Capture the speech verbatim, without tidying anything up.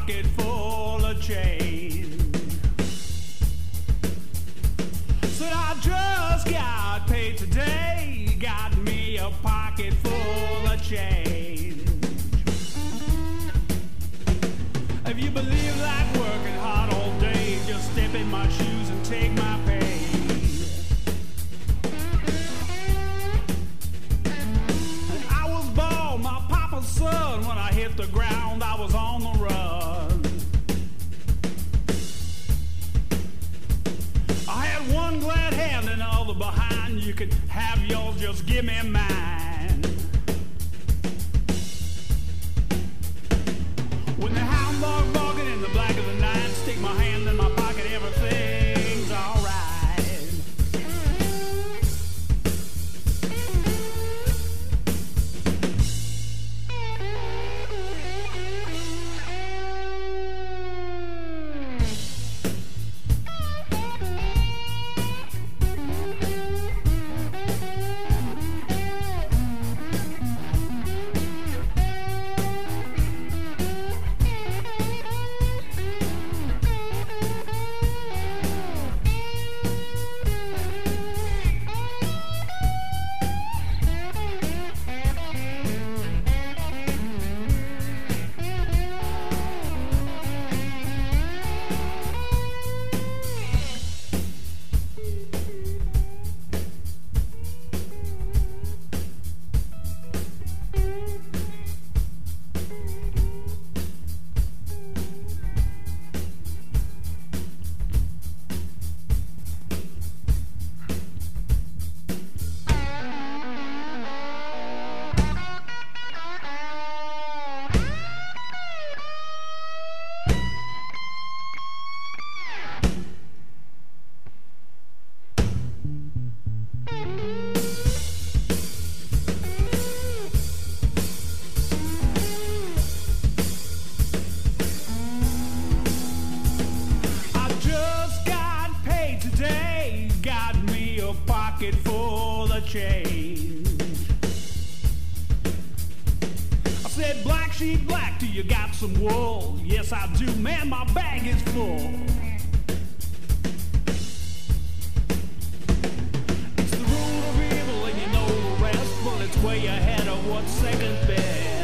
pocket full of change. Said I just got paid today, got me a pocket full of change. If you believe like working hard all day, just step in my shoes and take my pay. And I was born my papa's son. When I hit the ground, I was on the run. I had one glad hand and the other behind. You could have yours, just give me mine. When the hound dog barking in the black of the night, stick my hand in my pocket, everything's alright. Pocket full of change. I said, black sheep, black, do you got some wool? Yes, I do, man, my bag is full. It's the root of evil and you know the rest, but it's way ahead of what's second best.